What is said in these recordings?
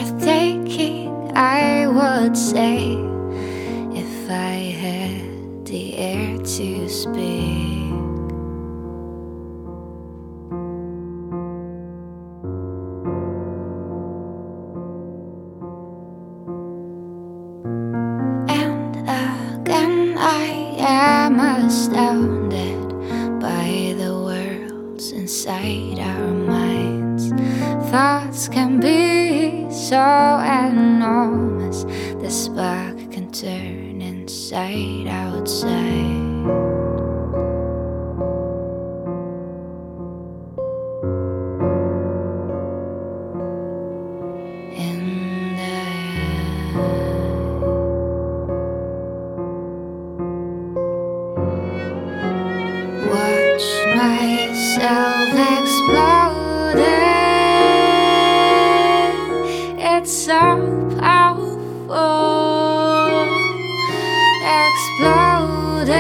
breathtaking, I would say, if I had the air to speak. And again I am astounded by the worlds inside our minds. Thoughts can be so enormous, the spark can turn inside outside. And I watch myself exploding. It's so powerful, exploding,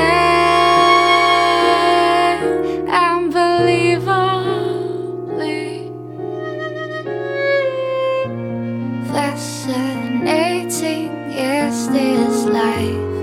unbelievably fascinating is this life.